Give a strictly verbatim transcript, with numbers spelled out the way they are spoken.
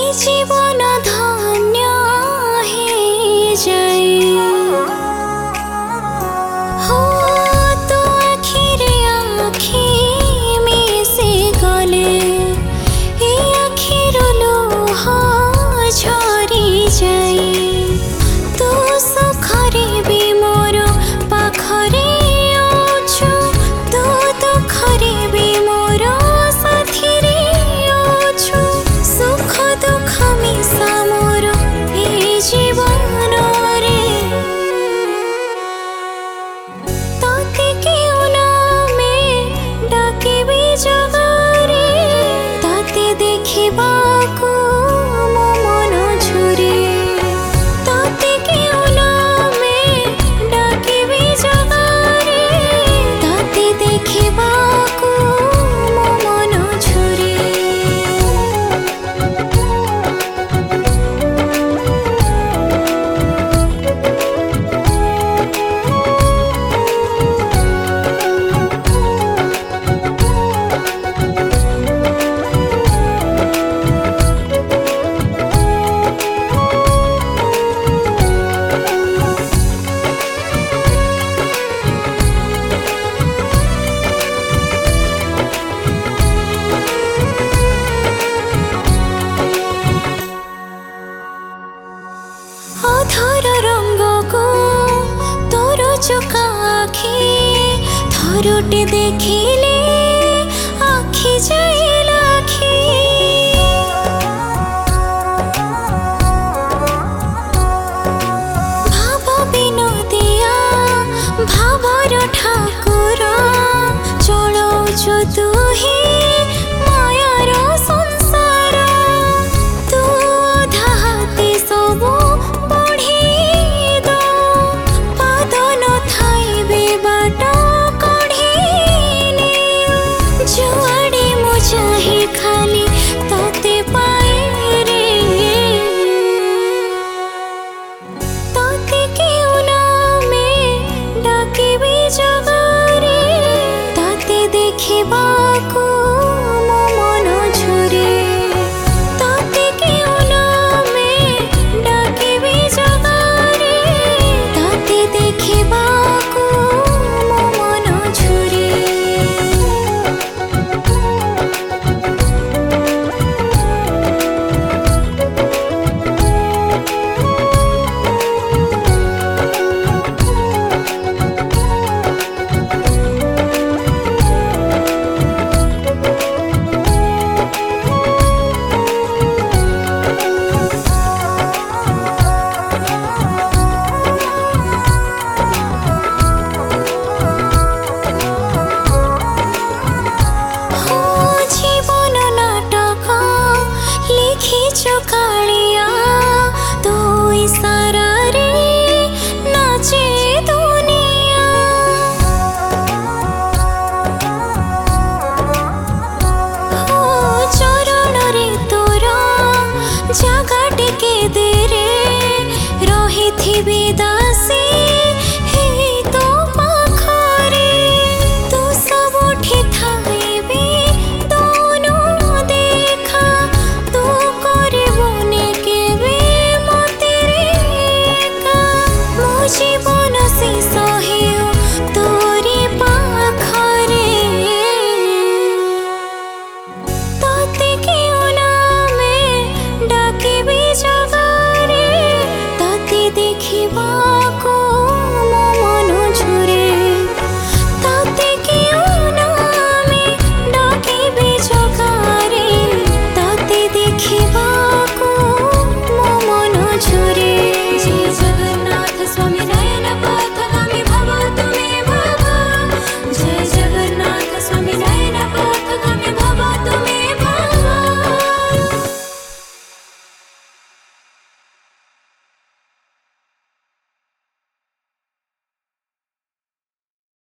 जीवन धन्य हे जाए हो तो आखिरे आखि मिसे गले ए आखिर लुह झरी जाए तू सुखरे भी मोर पाखरे अछु तू दुखरे भी मोर साथीरे अछु सुख दुख मिसा मोर ए जीवन रे ताते क्यों ना मैं डाकिबी जगारे ताते देखिबाकू मो मन झुरे ताते क्यों ना मैं डाकिबी जगारे ताते देखिबाकू मो मन झुरे अधर रंग को तोर चोखा आखि थरुटे देखिले